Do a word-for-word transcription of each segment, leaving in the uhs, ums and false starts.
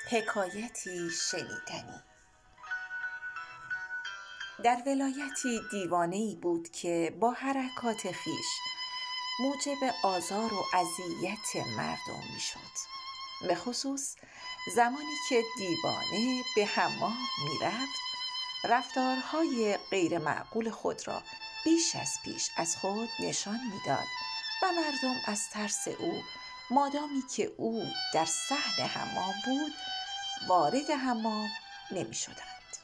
حکایتی شنیدنی. در ولایتی دیوانه‌ای بود که با حرکات خویش موجب آزار و اذیت مردم میشد. به خصوص زمانی که دیوانه به حمام میرفت، رفتارهای غیر معقول خود را بیش از پیش از خود نشان میداد و مردم از ترس او، مادامی که او در صحن حمام بود، وارد حمام نمی شدند.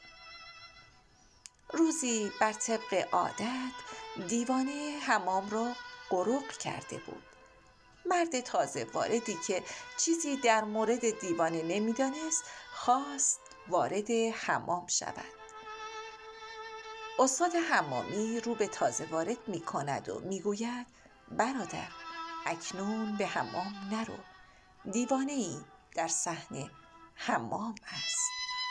روزی بر طبق عادت دیوانه حمام را غرق کرده بود. مرد تازه واردی که چیزی در مورد دیوانه نمی دانست خواست وارد حمام شود. استاد حمامی رو به تازه وارد می کند و می گوید: برادر، اکنون به حمام نرو، دیوانه ای در صحن حمام است.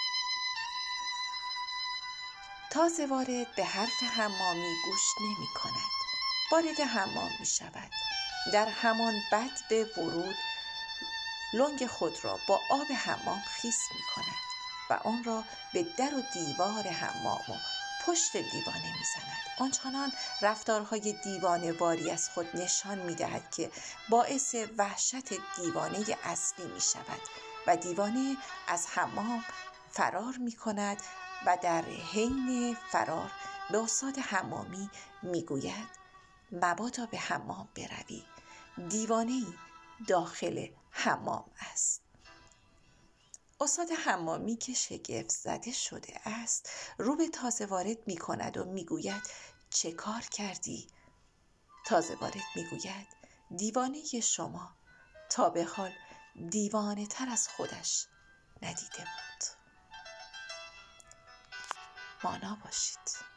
تازه وارد به حرف حمامی گوش نمی کند. وارد حمام می شود. در همان بدو ورود لنگ خود را با آب حمام خیس می کند و آن را به در و دیوار حمام و پشت دیوانه می زند. آنچنان رفتارهای دیوانه واری از خود نشان می دهد که باعث وحشت دیوانه اصلی می شود و دیوانه از حمام فرار می کند و در حین فرار به استاد حمامی می گوید: مبادا به حمام بروی، دیوانه‌ای داخل حمام است. استاد حمامی که شگفت زده شده است رو به تازه وارد می کند و می گوید: چه کار کردی؟ تازه وارد می گوید: دیوانه شما تا به حال دیوانه تر از خودش ندیده بود. مانا باشید.